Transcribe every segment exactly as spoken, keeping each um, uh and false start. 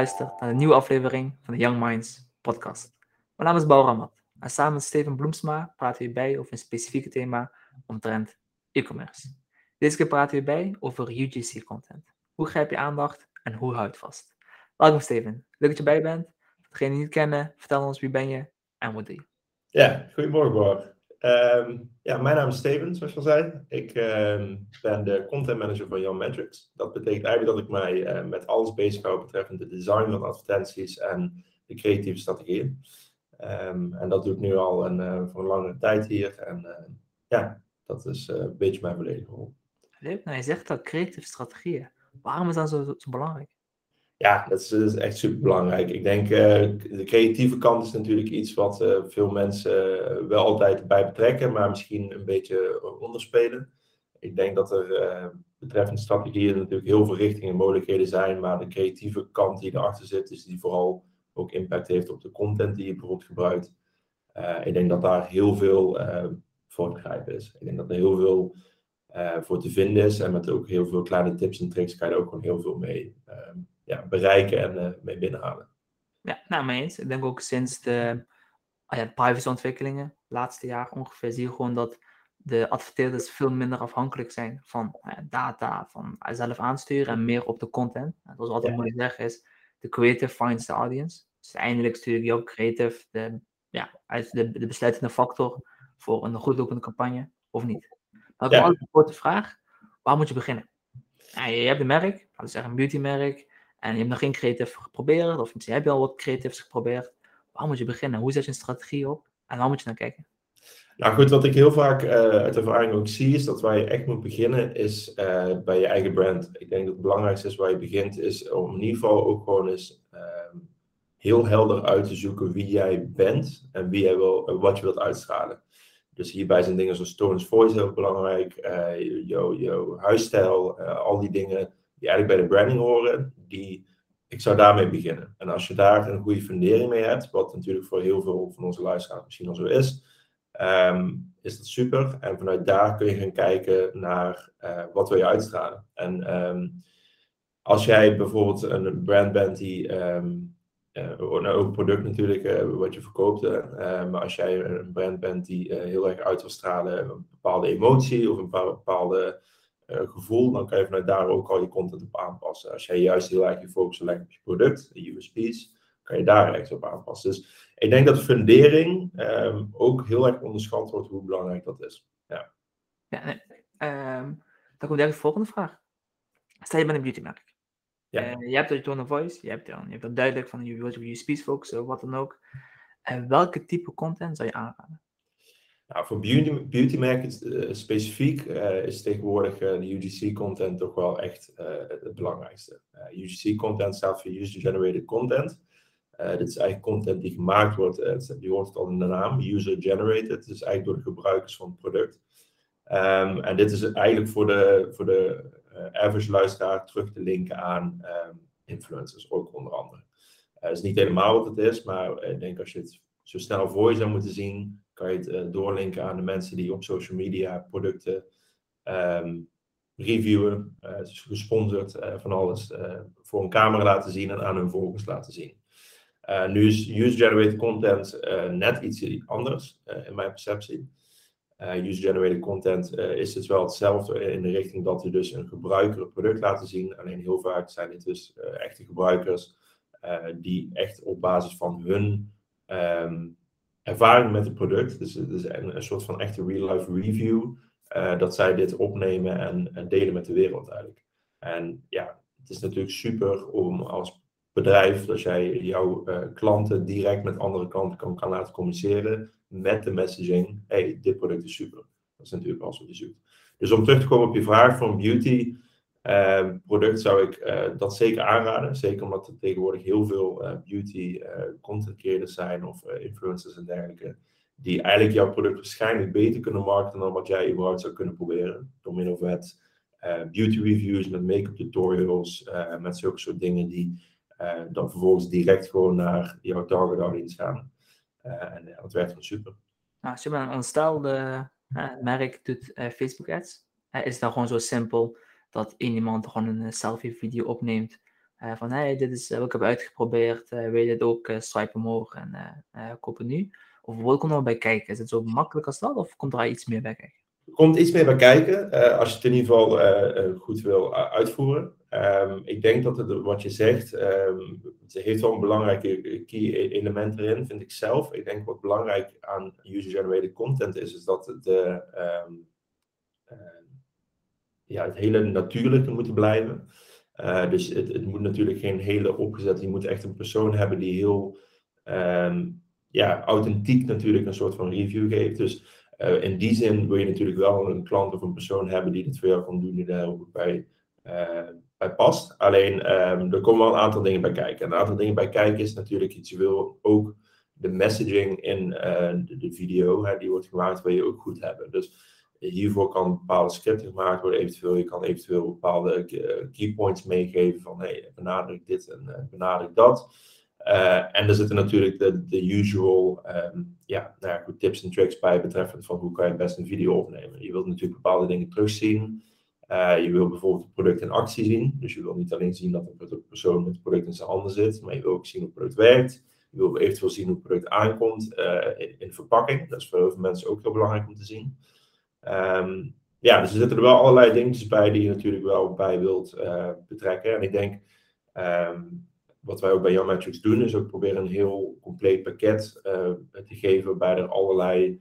luistert naar een nieuwe aflevering van de Young Minds podcast. Mijn naam is Bouw Ramat en samen met Steven Bloemsma praten we hierbij over een specifieke thema omtrent e-commerce. Deze keer praten we hierbij over U G C-content. Hoe grijp je aandacht en hoe hou je het vast? Welkom Steven, leuk dat je bij bent. Voor degenen die niet kennen, vertel ons wie ben je en wat doe je? Ja, goedemorgen Bart. Um, ja, mijn naam is Steven, zoals je al zei. Ik um, ben de content manager van Young Metrics. Dat betekent eigenlijk dat ik mij uh, met alles bezig hou betreffende de design van advertenties en de creatieve strategieën. Um, en dat doe ik nu al een, uh, voor een langere tijd hier. En uh, ja, dat is uh, een beetje mijn volledige rol. Leuk, nou je zegt dat creatieve strategieën. Waarom is dat zo, zo belangrijk? Ja, dat is, dat is echt super belangrijk. Ik denk, uh, de creatieve kant is natuurlijk iets wat uh, veel mensen uh, wel altijd bij betrekken, maar misschien een beetje onderspelen. Ik denk dat er uh, betreffende strategieën natuurlijk heel veel richtingen en mogelijkheden zijn, maar de creatieve kant die erachter zit, is die vooral ook impact heeft op de content die je bijvoorbeeld gebruikt. Uh, ik denk dat daar heel veel uh, voor te grijpen is. Ik denk dat er heel veel uh, voor te vinden is en met ook heel veel kleine tips en tricks kan je er ook gewoon heel veel mee uh, ja, bereiken en uh, mee binnenhalen. Ja, nou mee eens. Ik denk ook sinds de, ah ja, de privacyontwikkelingen, laatste jaar ongeveer, zie je gewoon dat de adverteerders veel minder afhankelijk zijn van uh, data, van uh, zelf aansturen en meer op de content. En zoals altijd Ja. mooi zeggen is, de creative finds the audience. Dus eindelijk stuur je ook creative de, ja, de, de besluitende factor voor een goed lopende campagne, of niet. Maar ik heb Ja. altijd een grote vraag, waar moet je beginnen? Nou, je hebt een merk, laten we zeggen een beautymerk, en je hebt nog geen creative geprobeerd, of misschien heb je al wat creatives geprobeerd. Waar moet je beginnen? Hoe zet je een strategie op? En waar moet je naar kijken? Nou goed, wat ik heel vaak uh, uit ervaring ook zie, is dat waar je echt moet beginnen, is uh, bij je eigen brand. Ik denk dat het belangrijkste is waar je begint, is om in ieder geval ook gewoon eens uh, heel helder uit te zoeken wie jij bent en wie jij wil, uh, wat je wilt uitstralen. Dus hierbij zijn dingen zoals tone of voice heel belangrijk, uh, jouw huisstijl, uh, al die dingen die eigenlijk bij de branding horen, die, ik zou daarmee beginnen. En als je daar een goede fundering mee hebt, wat natuurlijk voor heel veel van onze luisteraars misschien al zo is, um, is dat super. En vanuit daar kun je gaan kijken naar uh, wat wil je uitstralen. En um, als jij bijvoorbeeld een brand bent die... Um, Uh, nou, ook een product natuurlijk, uh, wat je verkoopt. Uh, maar als jij een brand bent die uh, heel erg uit wil stralen een bepaalde emotie of een bepaalde uh, gevoel, dan kan je vanuit daar ook al je content op aanpassen. Als jij juist heel erg je focus legt op je product, de U S P's, kan je daar echt op aanpassen. Dus ik denk dat de fundering um, ook heel erg onderschat wordt hoe belangrijk dat is. Ja, ja nee. um, dan komt de volgende vraag. Stel je bent een beautymerk. ja. Uh, je hebt je tone of voice, je hebt dan, je hebt dat duidelijk van je wilt op je U S P's focussen of wat dan ook. Uh, welke type content zou je aanraden? Nou, voor beauty, beautymerken uh, specifiek uh, is tegenwoordig uh, de U G C-content toch wel echt uh, het belangrijkste. Uh, U G C-content staat voor User-Generated Content. Uh, dit is eigenlijk content die gemaakt wordt, uh, je hoort het al in de naam, User-Generated. Dus eigenlijk door de gebruikers van het product. Um, en dit is eigenlijk voor de, voor de uh, average luisteraar terug te linken aan um, influencers, ook onder andere. Het uh, is niet helemaal wat het is, maar ik denk als je het zo snel voor je zou moeten zien, kan je het uh, doorlinken aan de mensen die op social media producten um, reviewen, uh, dus gesponsord uh, van alles, uh, voor een camera laten zien en aan hun volgers laten zien. Uh, nu is user-generated content uh, net iets anders, uh, in mijn perceptie. Uh, user-generated content uh, is dus wel hetzelfde in de richting dat we dus een gebruiker een product laten zien. Alleen heel vaak zijn dit dus uh, echte gebruikers uh, die echt op basis van hun um, ervaring met het product, dus het is een, een soort van echte real-life review, uh, dat zij dit opnemen en, en delen met de wereld eigenlijk. En ja, het is natuurlijk super om als bedrijf, dat jij jouw uh, klanten direct met andere klanten kan, kan laten communiceren met de messaging, hey, dit product is super. Dat is natuurlijk alles wat je zoekt. Dus om terug te komen op je vraag voor een beauty uh, product zou ik uh, dat zeker aanraden. Zeker omdat er tegenwoordig heel veel uh, beauty uh, content creators zijn of uh, influencers en dergelijke, die eigenlijk jouw product waarschijnlijk beter kunnen marketen dan wat jij überhaupt zou kunnen proberen. Door middel van het uh, beauty reviews, met make-up tutorials, uh, met zulke soort dingen die uh, dan vervolgens direct gewoon naar jouw target audience gaan. Uh, en ja, dat werkt gewoon super. Nou, als je een ontstelde uh, merk doet uh, Facebook ads, uh, is het dan gewoon zo simpel dat één iemand gewoon een selfie video opneemt, Uh, van, hey, dit is uh, wat ik heb uitgeprobeerd. Uh, wil je dit ook? Uh, swipe omhoog en uh, uh, koop het nu. Of wat komt er nog bij kijken? Is het zo makkelijk als dat? Of komt er iets meer bij kijken? Er komt iets meer bij kijken, uh, als je het in ieder geval uh, uh, goed wil uh, uitvoeren. Um, ik denk dat het, wat je zegt, um, het heeft wel een belangrijke key element erin, vind ik zelf. Ik denk wat belangrijk aan user-generated content is, is dat het, uh, um, uh, ja, het hele natuurlijke moet blijven. Uh, dus het, het moet natuurlijk geen hele opgezet, je moet echt een persoon hebben die heel um, ja, authentiek natuurlijk een soort van review geeft. Dus uh, in die zin wil je natuurlijk wel een klant of een persoon hebben die dit voor jou kan doen, die daar ook bij, uh, bij past. Alleen um, er komen wel een aantal dingen bij kijken. En een aantal dingen bij kijken is natuurlijk iets, je wil ook de messaging in uh, de, de video, hè, die wordt gemaakt, wil je ook goed hebben. Dus hiervoor kan bepaalde scripten gemaakt worden, eventueel. Je kan eventueel bepaalde keypoints meegeven van hey, benadruk dit en uh, benadruk dat. Uh, en er zitten natuurlijk de, de usual um, ja, nou ja, goed, tips en tricks bij betreffend van hoe kan je het best een video opnemen. Je wilt natuurlijk bepaalde dingen terugzien. Uh, je wil bijvoorbeeld het product in actie zien. Dus je wil niet alleen zien dat een persoon met het product in zijn handen zit, maar je wil ook zien hoe het product werkt. Je wil eventueel zien hoe het product aankomt uh, in, in de verpakking. Dat is voor heel veel mensen ook heel belangrijk om te zien. Um, ja, dus er zitten er wel allerlei dingetjes bij die je natuurlijk wel bij wilt uh, betrekken. En ik denk, um, wat wij ook bij Young Metrics doen, is ook proberen een heel compleet pakket uh, te geven waarbij er allerlei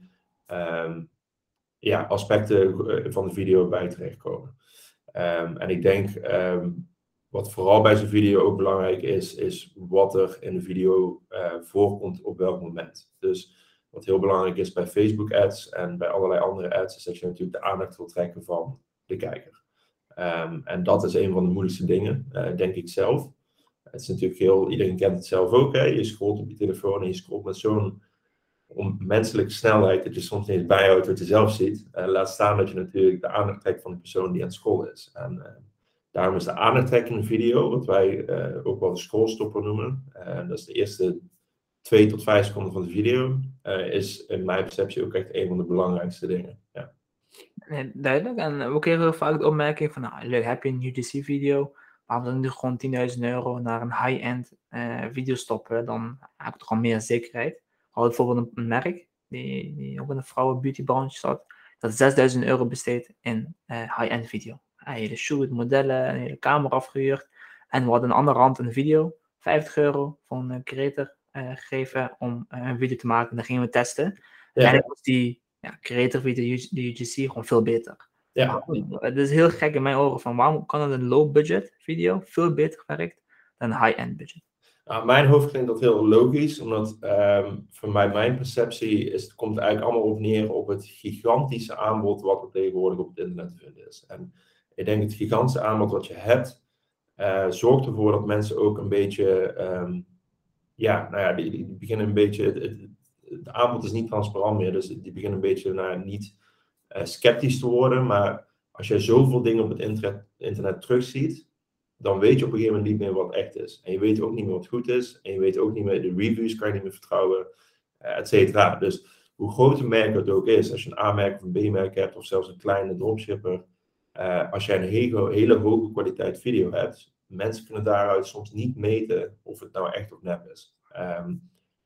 um, ja, aspecten van de video bij terechtkomen. Um, en ik denk, um, wat vooral bij zo'n video ook belangrijk is, is wat er in de video uh, voorkomt op welk moment. Dus wat heel belangrijk is bij Facebook ads en bij allerlei andere ads, is dat je natuurlijk de aandacht wil trekken van de kijker. Um, en dat is een van de moeilijkste dingen, uh, denk ik zelf. Het is natuurlijk heel, iedereen kent het zelf ook, hè? Je scrolt op je telefoon en je scrolt met zo'n onmenselijke snelheid dat je soms niet eens bijhoudt wat je zelf ziet. Uh, laat staan dat je natuurlijk de aandacht trekt van de persoon die aan het scrollen is. En uh, daarom is de aandachttrekkende video, wat wij uh, ook wel de scrollstopper noemen, uh, dat is de eerste twee tot vijf seconden van de video, uh, is in mijn perceptie ook echt een van de belangrijkste dingen. Ja. Nee, duidelijk. En we kregen vaak de opmerking van, nou, leuk, heb je een U G C video, maar we dan nu gewoon tienduizend euro naar een high-end uh, video stoppen, dan heb ik toch al meer zekerheid. Had bijvoorbeeld een, een merk, die, die ook in de vrouwen beauty branche zat, dat zesduizend euro besteedt in uh, high-end video. Een hele shoot, modellen, een hele camera afgehuurd. En we hadden een andere hand in de video, vijftig euro van een creator uh, gegeven om uh, een video te maken. En dan gingen we testen. En ja. Eigenlijk was die ja, creator video, de U G C, gewoon veel beter. Ja. Maar goed, het is heel gek in mijn oren van waarom kan het een low budget video veel beter werkt dan een high-end budget? Nou, mijn hoofd klinkt dat heel logisch, omdat um, voor mij, mijn perceptie is, het komt eigenlijk allemaal op neer op het gigantische aanbod wat er tegenwoordig op het internet te vinden is. En ik denk het gigantische aanbod wat je hebt, uh, zorgt ervoor dat mensen ook een beetje, um, ja, nou ja, die, die beginnen een beetje, het, het, het aanbod is niet transparant meer, dus die beginnen een beetje nou, niet uh, sceptisch te worden, maar als je zoveel dingen op het internet, internet terugziet, dan weet je op een gegeven moment niet meer wat echt is. En je weet ook niet meer wat goed is. En je weet ook niet meer, de reviews kan je niet meer vertrouwen, uh, et cetera. Dus hoe groot een merk het ook is, als je een A-merk of een B-merk hebt, of zelfs een kleine dropshipper, uh, als jij een hele, hele hoge kwaliteit video hebt, mensen kunnen daaruit soms niet meten of het nou echt of nep is. Um,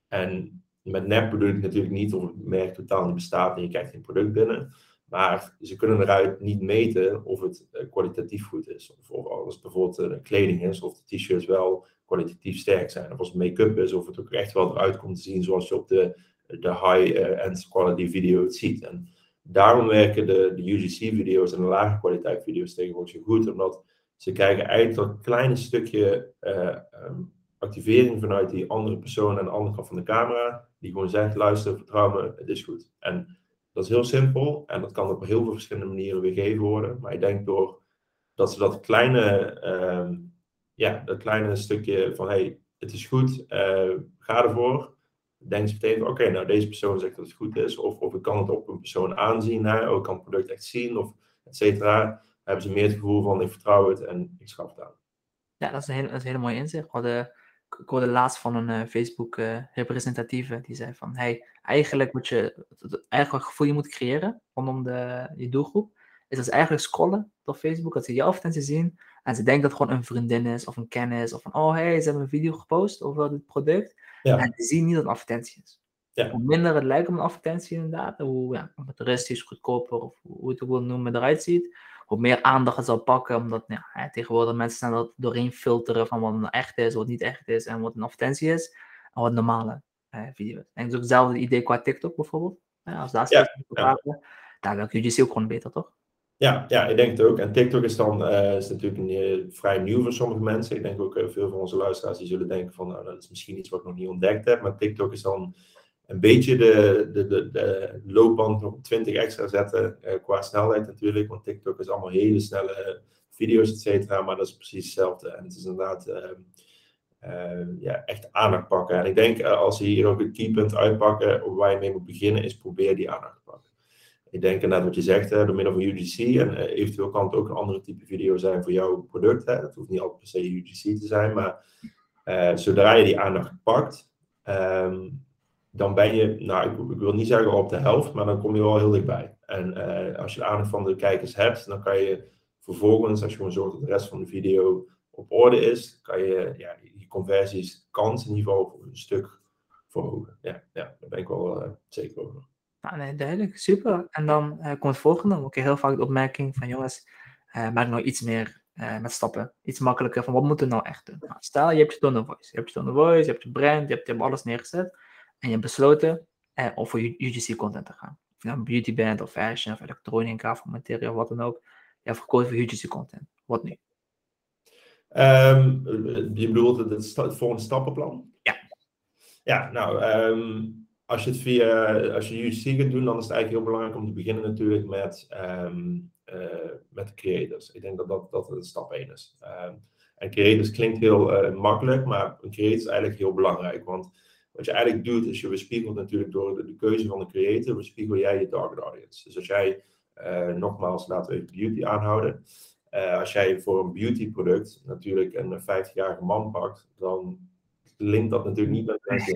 en met nep bedoel ik natuurlijk niet of het merk totaal niet bestaat en je krijgt geen product binnen. Maar ze kunnen eruit niet meten of het uh, kwalitatief goed is. Of, of als het bijvoorbeeld uh, kleding is, of de t-shirts wel kwalitatief sterk zijn. Of als het make-up is, of het ook echt wel eruit komt te zien zoals je op de, de high-end uh, quality video het ziet. En daarom werken de, de U G C-video's en de lage kwaliteit video's tegenwoordig zo goed. Omdat ze krijgen eigenlijk dat kleine stukje uh, um, activering vanuit die andere persoon aan de andere kant van de camera. Die gewoon zegt, luister, vertrouw me, het is goed. En dat is heel simpel en dat kan op heel veel verschillende manieren weergegeven worden. Maar ik denk door dat ze dat kleine, uh, ja, dat kleine stukje van hey, het is goed, uh, ga ervoor. Denken ze meteen van oké, okay, nou deze persoon zegt dat het goed is. Of, of ik kan het op een persoon aanzien, hè, of ik kan het product echt zien, of et cetera. Hebben ze meer het gevoel van ik vertrouw het en ik schaf het aan. Ja, dat is een hele, dat is een hele mooie inzicht. We hadden, ik hoorde laatst van een uh, Facebook uh, representatieve die zei van hey, eigenlijk moet je het eigenlijk gevoel je moet creëren rondom de, je doelgroep is dat ze eigenlijk scrollen door Facebook, dat ze jouw advertentie zien En ze denken dat het gewoon een vriendin is of een kennis. Of van, oh hey, ze hebben een video gepost over dit product. Ja. En ze zien niet dat het een advertentie is. Ja. Hoe minder het lijkt op een advertentie inderdaad, hoe ja, motoristisch, goedkoper of hoe het ook wil noemen eruit ziet, hoe meer aandacht het zal pakken, omdat ja, hè, tegenwoordig mensen staan dat doorheen filteren van wat nou echt is, wat niet echt is en wat een advertentie is en wat een normale eh, video is. En het is ook hetzelfde idee qua TikTok bijvoorbeeld. Ja, als daar steeds over praten, daar werkt U G C ook gewoon beter, toch? Ja, ja, ik denk het ook. En TikTok is dan uh, is natuurlijk een, uh, vrij nieuw voor sommige mensen. Ik denk ook uh, veel van onze luisteraars die zullen denken van, nou, dat is misschien iets wat ik nog niet ontdekt heb. Maar TikTok is dan een beetje de, de, de, de loopband nog op twintig extra zetten, uh, qua snelheid natuurlijk. Want TikTok is allemaal hele snelle video's, et cetera. Maar dat is precies hetzelfde. En het is inderdaad uh, uh, ja, echt aandacht pakken. En ik denk, uh, als je hier ook het keypunt uitpakken, waar je mee moet beginnen, is probeer die aandacht te pakken. Ik denk inderdaad wat je zegt, hè, door middel van U G C. En uh, eventueel kan het ook een andere type video zijn voor jouw product. Hè. Het hoeft niet altijd per se U G C te zijn. Maar uh, zodra je die aandacht pakt, um, dan ben je, nou ik, ik wil niet zeggen op de helft, maar dan kom je wel heel dichtbij. En uh, als je de aandacht van de kijkers hebt, dan kan je vervolgens, als je gewoon zorgt dat de rest van de video op orde is, kan je ja, die conversies, kans in ieder geval een stuk verhogen. Ja, ja daar ben ik wel uh, zeker over. Nou, nee, duidelijk. Super. En dan uh, komt het volgende. Ook heel vaak de opmerking van, jongens, uh, maak nou iets meer uh, met stappen. Iets makkelijker van, wat moeten we nou echt doen? Nou, stel, je hebt je tone of voice. Je hebt je tone of voice, je hebt je brand, je hebt, je hebt alles neergezet. En je hebt besloten uh, om voor U G C content te gaan. Of je nou een beauty bent, of fashion, of elektronica, of materie, of wat dan ook. Je hebt gekozen voor U G C content. Wat nu? Um, je bedoelt het, het, het volgende stappenplan? Ja. Ja, nou... Um... Als je het via, als je U G C gaat doen, dan is het eigenlijk heel belangrijk om te beginnen natuurlijk met, um, uh, met de creators. Ik denk dat dat, dat stap één is. Um, en creators klinkt heel uh, makkelijk, maar een creator is eigenlijk heel belangrijk. Want wat je eigenlijk doet, is je weerspiegelt natuurlijk door de, de keuze van de creator, weerspiegel jij je target audience. Dus als jij, uh, nogmaals, laten we even beauty aanhouden. Uh, als jij voor een beauty product natuurlijk een vijftigjarige man pakt, dan linkt dat natuurlijk niet met mensen.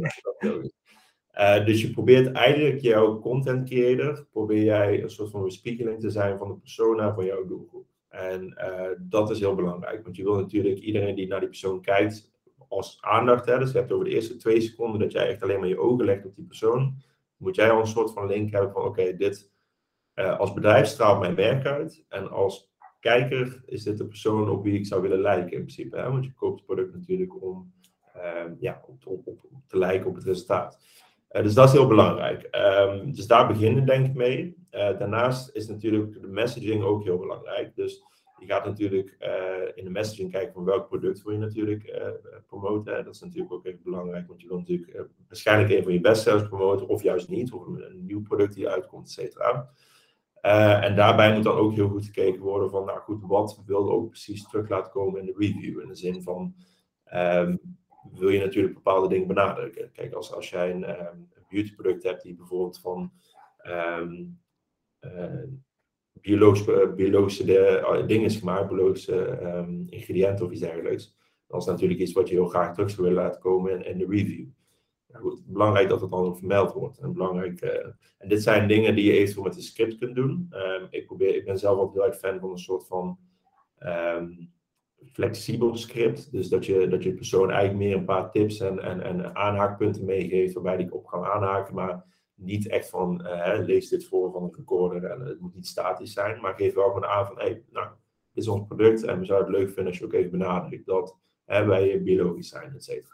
Uh, dus je probeert eigenlijk jouw content creator, probeer jij een soort van weerspiegeling te zijn van de persona van jouw doelgroep. En uh, dat is heel belangrijk, want je wil natuurlijk iedereen die naar die persoon kijkt als aandacht hebben. Dus je hebt over de eerste twee seconden dat jij echt alleen maar je ogen legt op die persoon. Moet jij al een soort van link hebben van oké, okay, dit uh, als bedrijf straalt mijn werk uit. En als kijker is dit de persoon op wie ik zou willen lijken in principe. Hè? Want je koopt het product natuurlijk om, uh, ja, op, op, op, op te lijken op het resultaat. Uh, dus dat is heel belangrijk. Um, dus daar beginnen denk ik mee. Uh, daarnaast is natuurlijk de messaging ook heel belangrijk. Dus je gaat natuurlijk uh, in de messaging kijken van welk product wil je natuurlijk uh, promoten. Dat is natuurlijk ook even belangrijk, want je wil natuurlijk uh, waarschijnlijk een van je bestsellers promoten of juist niet. Of een nieuw product die uitkomt, et cetera. Uh, en daarbij moet dan ook heel goed gekeken worden van, nou goed, wat wil je ook precies terug laten komen in de review? In de zin van... Um, wil je natuurlijk bepaalde dingen benadrukken. Kijk, als, als jij een, um, een beautyproduct hebt die bijvoorbeeld van um, uh, biologisch, uh, biologische de, uh, dingen is gemaakt, biologische um, ingrediënten of iets dergelijks, dan is het natuurlijk iets wat je heel graag terug zou willen laten komen in, in de review. Nou goed, belangrijk dat het dan ook vermeld wordt. En, belangrijk, uh, en dit zijn dingen die je eventueel met een script kunt doen. Um, ik, probeer, ik ben zelf ook heel erg fan van een soort van... Um, flexibel script, dus dat je, dat je persoon eigenlijk meer een paar tips en, en, en aanhaakpunten meegeeft waarbij die op kan aanhaken, maar niet echt van uh, lees dit voor van een recorder en het moet niet statisch zijn, maar geef wel gewoon aan van hey, nou, dit is ons product en we zouden het leuk vinden als je ook even benadrukt dat hè, wij biologisch zijn, et cetera.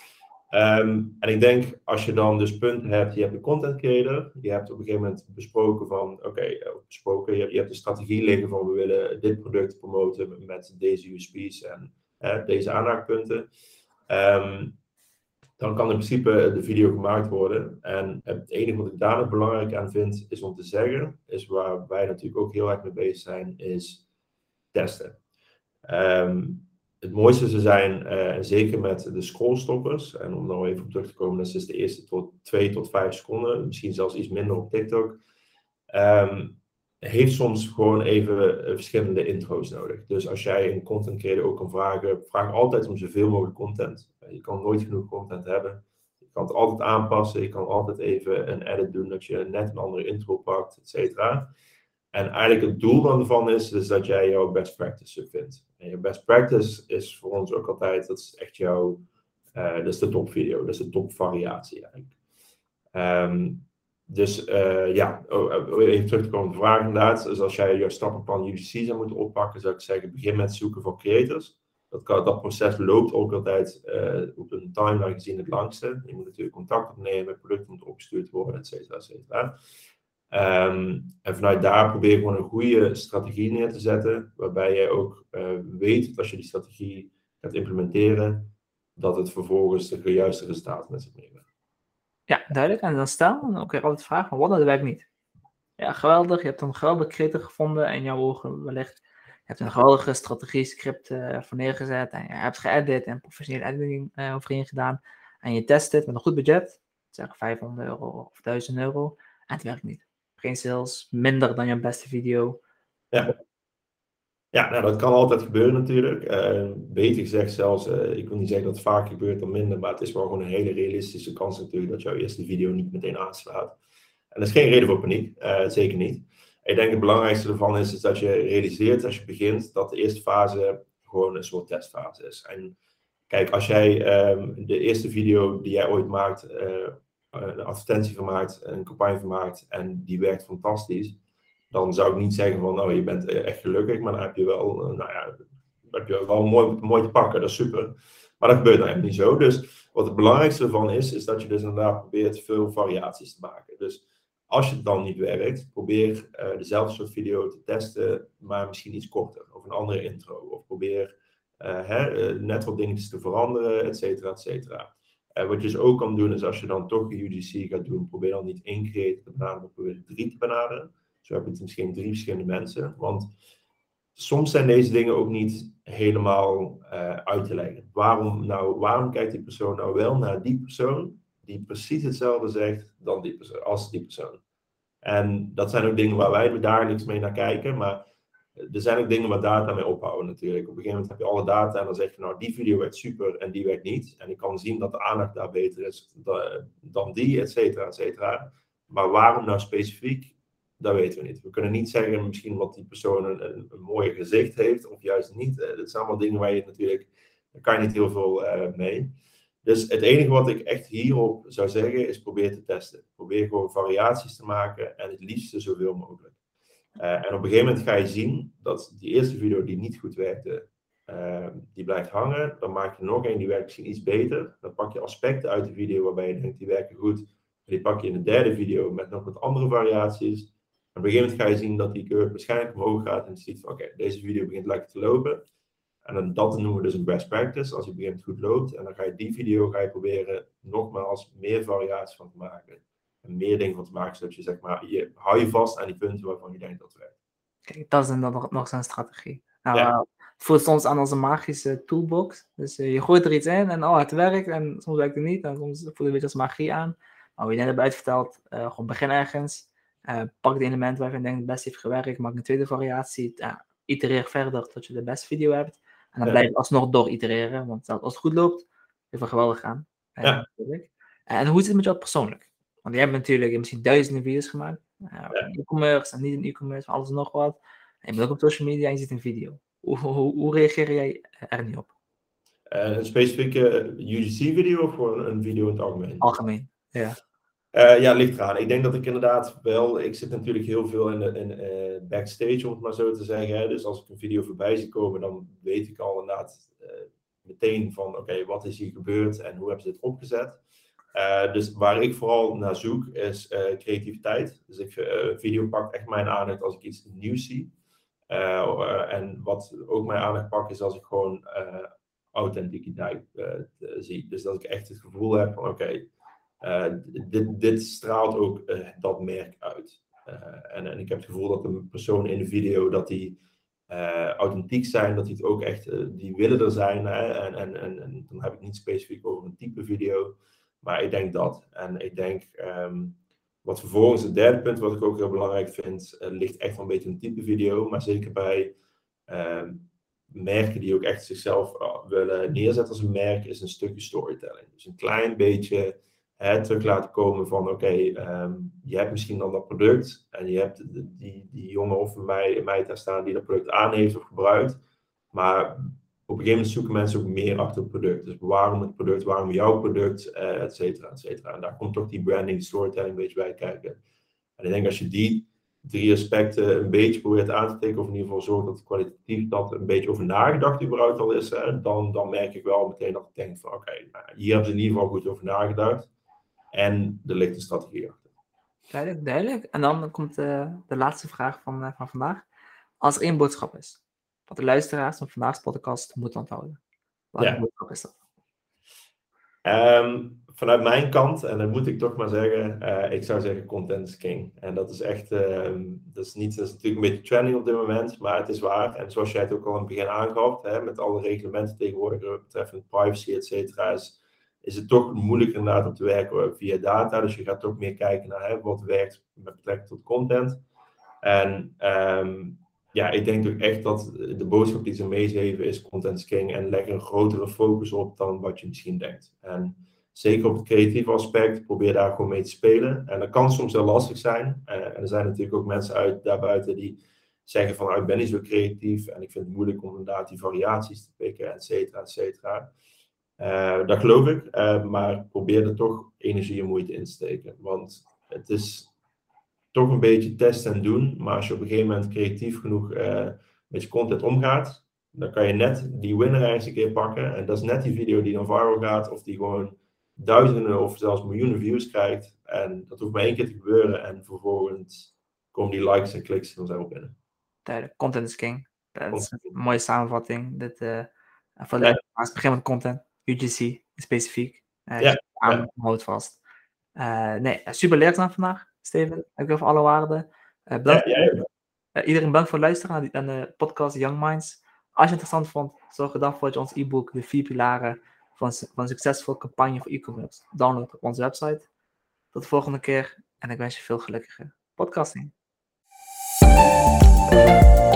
Um, en ik denk, als je dan dus punten hebt, je hebt een content creator, je hebt op een gegeven moment besproken van, oké, okay, besproken, je, je hebt een strategie liggen van, we willen dit product promoten met deze U S P's en uh, deze aanraakpunten. Um, dan kan in principe de video gemaakt worden. En het enige wat ik daar nog belangrijk aan vind, is om te zeggen, is waar wij natuurlijk ook heel erg mee bezig zijn, is testen. Um, Het mooiste ze zijn, uh, zeker met de scrollstoppers, en om nou even op terug te komen, dat is dus de eerste tot twee tot vijf seconden, misschien zelfs iets minder op TikTok, um, heeft soms gewoon even uh, verschillende intro's nodig. Dus als jij een content creator ook kan vragen, vraag altijd om zoveel mogelijk content. Uh, je kan nooit genoeg content hebben. Je kan het altijd aanpassen, je kan altijd even een edit doen dat je net een andere intro pakt, et cetera. En eigenlijk het doel dan ervan is, is dat jij jouw best practice vindt. En je best practice is voor ons ook altijd, dat is echt jouw, uh, dat is de topvideo, dat is de topvariatie eigenlijk. Um, dus uh, ja, even terug te komen op de vraag inderdaad. Dus als jij jouw stappenplan U G C zou moeten oppakken, zou ik zeggen, begin met zoeken voor creators. Dat, kan, dat proces loopt ook altijd uh, op een timeline gezien het langste. Je moet natuurlijk contact opnemen, producten moeten opgestuurd worden, et cetera, et cetera. Um, en vanuit daar probeer je gewoon een goede strategie neer te zetten, waarbij je ook uh, weet dat als je die strategie gaat implementeren, dat het vervolgens de juiste resultaten met zich meebrengt. Ja, duidelijk. En dan stel dan ook weer altijd de vraag van wat, dat werkt niet. Ja, geweldig. Je hebt een geweldige creator gevonden en jouw ogen wellicht. Je hebt een geweldige strategie script uh, voor neergezet en je hebt geëdit en professionele editing uh, overheen gedaan. En je test het met een goed budget, zeg vijfhonderd euro of duizend euro, en het werkt niet. Geen sales, minder dan je beste video. Ja, ja nou, dat kan altijd gebeuren natuurlijk. Uh, beter gezegd zelfs, uh, ik wil niet zeggen dat het vaak gebeurt dan minder, maar het is wel gewoon een hele realistische kans natuurlijk dat jouw eerste video niet meteen aanslaat. En dat is geen reden voor paniek, uh, zeker niet. Ik denk het belangrijkste ervan is, is dat je realiseert als je begint dat de eerste fase gewoon een soort testfase is. En kijk, als jij um, de eerste video die jij ooit maakt, uh, een advertentie van maakt, een campagne van maakt en die werkt fantastisch, dan zou ik niet zeggen van, oh, je bent echt gelukkig, maar dan heb je wel, uh, nou ja, dan heb je wel mooi, mooi te pakken, dat is super. Maar dat gebeurt nou helemaal niet zo. Dus wat het belangrijkste ervan is, is dat je dus inderdaad probeert veel variaties te maken. Dus als je het dan niet werkt, probeer uh, dezelfde soort video te testen, maar misschien iets korter. Of een andere intro. Of probeer uh, hè, uh, net wat dingetjes te veranderen, et cetera, et cetera. Uh, wat je dus ook kan doen, is als je dan toch een U G C gaat doen, probeer dan niet één creator te benaderen, maar probeer drie te benaderen. Zo heb je misschien drie verschillende mensen. Want soms zijn deze dingen ook niet helemaal uh, uit te leggen. Waarom, nou, waarom kijkt die persoon nou wel naar die persoon die precies hetzelfde zegt dan die persoon, als die persoon? En dat zijn ook dingen waar wij dagelijks mee naar kijken, maar er zijn ook dingen waar data mee ophouden natuurlijk. Op een gegeven moment heb je alle data en dan zeg je, nou, die video werkt super en die werkt niet. En ik kan zien dat de aandacht daar beter is dan die, et cetera, et cetera. Maar waarom nou specifiek? Dat weten we niet. We kunnen niet zeggen misschien omdat die persoon een, een, een mooi gezicht heeft of juist niet. Dat zijn allemaal dingen waar je natuurlijk, daar kan je niet heel veel uh, mee. Dus het enige wat ik echt hierop zou zeggen is probeer te testen. Probeer gewoon variaties te maken en het liefste zoveel mogelijk. Uh, en op een gegeven moment ga je zien dat die eerste video die niet goed werkte, uh, die blijft hangen. Dan maak je nog één, die werkt misschien iets beter. Dan pak je aspecten uit de video waarbij je denkt die werken goed. Die pak je in de derde video met nog wat andere variaties. En op een gegeven moment ga je zien dat die curve waarschijnlijk omhoog gaat en je ziet van oké, okay, deze video begint lekker te lopen. En dan, dat noemen we dus een best practice, als je begint goed loopt. En dan ga je die video ga je proberen nogmaals meer variaties van te maken. En meer dingen van te maken, zodat je zeg maar, je, hou je vast aan die punten waarvan je denkt dat het werkt. Kijk, dat is dan nog, nog zijn strategie. Nou, ja. uh, het voelt soms aan als een magische toolbox. Dus uh, je gooit er iets in en oh, het werkt. En soms werkt het niet. En soms voelt het een beetje als magie aan. Maar hoe je net hebt uitverteld, uh, gewoon begin ergens. Uh, pak de elementen waarvan je denkt het best heeft gewerkt. Maak een tweede variatie. Uh, itereer verder tot je de beste video hebt. En dan ja. blijf je alsnog door itereren. Want als het goed loopt, is het geweldig gaan. Uh, ja. En hoe is het met jou persoonlijk? Want jij hebt natuurlijk je hebt misschien duizenden video's gemaakt. Uh, ja. E-commerce en niet in e-commerce, alles en nog wat. En je bent ook op social media en je ziet een video. Hoe, hoe, hoe reageer jij er niet op? Uh, een specifieke U G C-video of gewoon een video in het algemeen? Algemeen, ja. Uh, ja, ligt eraan. Ik denk dat ik inderdaad wel... Ik zit natuurlijk heel veel in, de, in uh, backstage, om het maar zo te zeggen. Hè. Dus als ik een video voorbij zie komen, dan weet ik al inderdaad uh, meteen van... Oké, okay, wat is hier gebeurd en hoe hebben ze dit opgezet? Uh, dus waar ik vooral naar zoek is uh, creativiteit. Dus ik, uh, video pakt echt mijn aandacht als ik iets nieuws zie. Uh, uh, en wat ook mijn aandacht pakt is als ik gewoon uh, authenticiteit uh, zie. Dus dat ik echt het gevoel heb van oké, okay, uh, dit, dit straalt ook uh, dat merk uit. Uh, en, en ik heb het gevoel dat een persoon in de video dat die uh, authentiek zijn, dat die het ook echt, uh, die willen er zijn. Hè? En, en, en, en dan heb ik niet specifiek over een type video. Maar ik denk dat. En ik denk, um, wat vervolgens het derde punt wat ik ook heel belangrijk vind, uh, ligt echt wel een beetje een type video. Maar zeker bij um, merken die ook echt zichzelf uh, willen neerzetten als een merk, is een stukje storytelling. Dus een klein beetje hè, terug laten komen van oké, okay, um, je hebt misschien dan dat product en je hebt die, die, die jongen of mij, mij daar staan die dat product aan heeft of gebruikt, maar op een gegeven moment zoeken mensen ook meer achter het product. Dus waarom het product, waarom jouw product, uh, et cetera, et cetera. En daar komt toch die branding, storytelling een beetje bij kijken. En ik denk als je die drie aspecten een beetje probeert aan te tikken, of in ieder geval zorgt dat kwalitatief dat een beetje over nagedacht überhaupt al is, hè, dan, dan merk ik wel meteen dat ik denk van oké, okay, nou, hier hebben ze in ieder geval goed over nagedacht. En er ligt een strategie achter. Duidelijk, duidelijk. En dan komt uh, de laatste vraag van, uh, van vandaag. Als er één boodschap is, wat de luisteraars van vandaag's podcast moeten onthouden. Welke ja. boodschap is dat? Um, vanuit mijn kant, en dat moet ik toch maar zeggen, uh, ik zou zeggen content is king. En dat is echt, uh, dat is niet, dat is natuurlijk een beetje trending op dit moment, maar het is waar. En zoals jij het ook al in het begin aangaf, hè, met alle reglementen tegenwoordig betreffend privacy, et cetera, is, is het toch moeilijk inderdaad om te werken via data. Dus je gaat toch meer kijken naar hè, wat werkt met betrekking tot content. En um, ja, ik denk ook echt dat de boodschap die ze meegeven is content is king en leg een grotere focus op dan wat je misschien denkt. En zeker op het creatieve aspect, probeer daar gewoon mee te spelen. En dat kan soms heel lastig zijn. Uh, en er zijn natuurlijk ook mensen uit, daarbuiten die zeggen van, ik ben niet zo creatief en ik vind het moeilijk om inderdaad die variaties te pikken, et cetera, et cetera. Uh, dat geloof ik, uh, maar probeer er toch energie en moeite in te steken. Want het is toch een beetje testen en doen, maar als je op een gegeven moment creatief genoeg uh, met je content omgaat, dan kan je net die winner eens een keer pakken. En dat is net die video die dan viral gaat, of die gewoon duizenden of zelfs miljoenen views krijgt. En dat hoeft maar één keer te gebeuren en vervolgens komen die likes en kliks vanzelf binnen. Duidelijk, content is king. Dat is een mooie samenvatting. Dit, uh, voor de ja. laatste begin met content, U G C specifiek. Uh, ja. aan, ja. houd vast. Uh, nee, super leerzaam vandaag, Steven. Ik wil voor alle waarden. Uh, bedankt. Ja, ja, ja. Uh, iedereen bedankt voor het luisteren naar, die, naar de podcast Young Minds. Als je het interessant vond, zorg er dan voor dat je ons e-book De vier pilaren van, van een succesvolle campagne voor e-commerce download op onze website. Tot de volgende keer en ik wens je veel gelukkige podcasting.